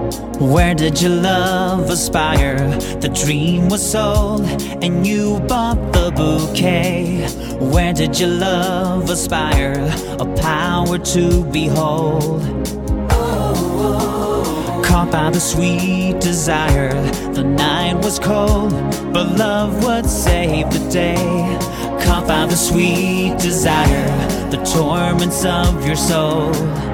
Where did your love aspire? The dream was sold and you bought the bouquet. Where did your love aspire? A power to behold. Caught by the sweet desire. The night was cold, but love would save the day. Caught by the sweet desire, the torments of your soul.